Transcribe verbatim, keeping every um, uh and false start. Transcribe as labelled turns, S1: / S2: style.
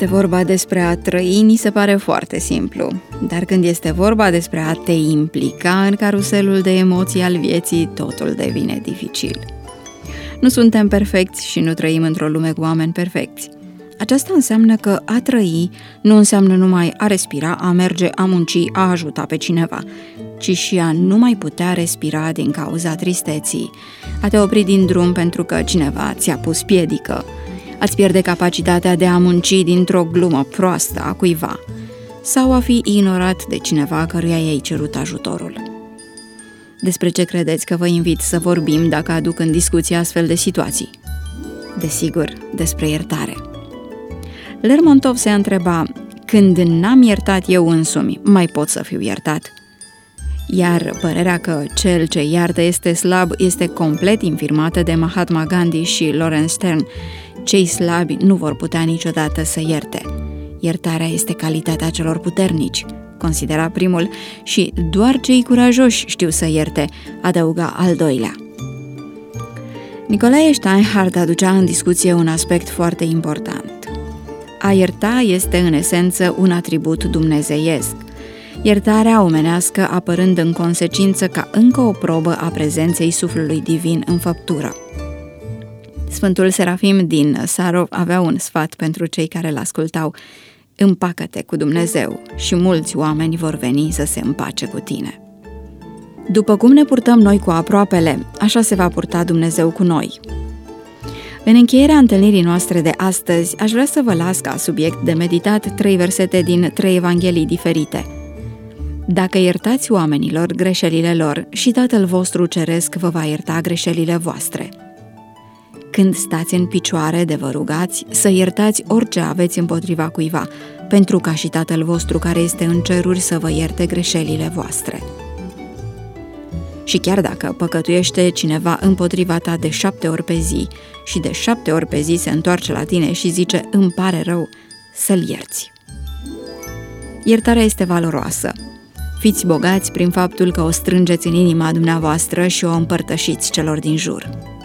S1: este vorba despre a trăi, ni se pare foarte simplu, dar când este vorba despre a te implica în caruselul de emoții al vieții, totul devine dificil. Nu suntem perfecți și nu trăim într-o lume cu oameni perfecți. Aceasta înseamnă că a trăi nu înseamnă numai a respira, a merge, a munci, a ajuta pe cineva, ci și a nu mai putea respira din cauza tristeții, a te opri din drum pentru că cineva ți-a pus piedică, a-ți pierde capacitatea de a munci dintr-o glumă proastă a cuiva sau a fi ignorat de cineva căruia i-ai cerut ajutorul. Despre ce credeți că vă invit să vorbim dacă aduc în discuție astfel de situații? Desigur, despre iertare. Lermontov se întreba, când n-am iertat eu însumi, mai pot să fiu iertat? Iar părerea că cel ce iartă este slab este complet infirmată de Mahatma Gandhi și Laurence Stern. Cei slabi nu vor putea niciodată să ierte. Iertarea este calitatea celor puternici, considera primul, și doar cei curajoși știu să ierte, adăuga al doilea. Nicolae Steinhardt aducea în discuție un aspect foarte important. A ierta este în esență un atribut dumnezeiesc, iertarea omenească apărând în consecință ca încă o probă a prezenței suflului divin în făptură. Sfântul Serafim din Sarov avea un sfat pentru cei care l-ascultau: împacă-te cu Dumnezeu și mulți oameni vor veni să se împace cu tine. După cum ne purtăm noi cu aproapele, așa se va purta Dumnezeu cu noi. În încheierea întâlnirii noastre de astăzi, aș vrea să vă las ca subiect de meditat trei versete din trei evanghelii diferite. Dacă iertați oamenilor greșelile lor, și Tatăl vostru ceresc vă va ierta greșelile voastre. Când stați în picioare de vă rugați, să iertați orice aveți împotriva cuiva, pentru ca și Tatăl vostru care este în ceruri să vă ierte greșelile voastre. Și chiar dacă păcătuiește cineva împotriva ta de șapte ori pe zi și de șapte ori pe zi se întoarce la tine și zice îmi pare rău, să-l ierți. Iertarea este valoroasă. Fiți bogați prin faptul că o strângeți în inima dumneavoastră și o împărtășiți celor din jur.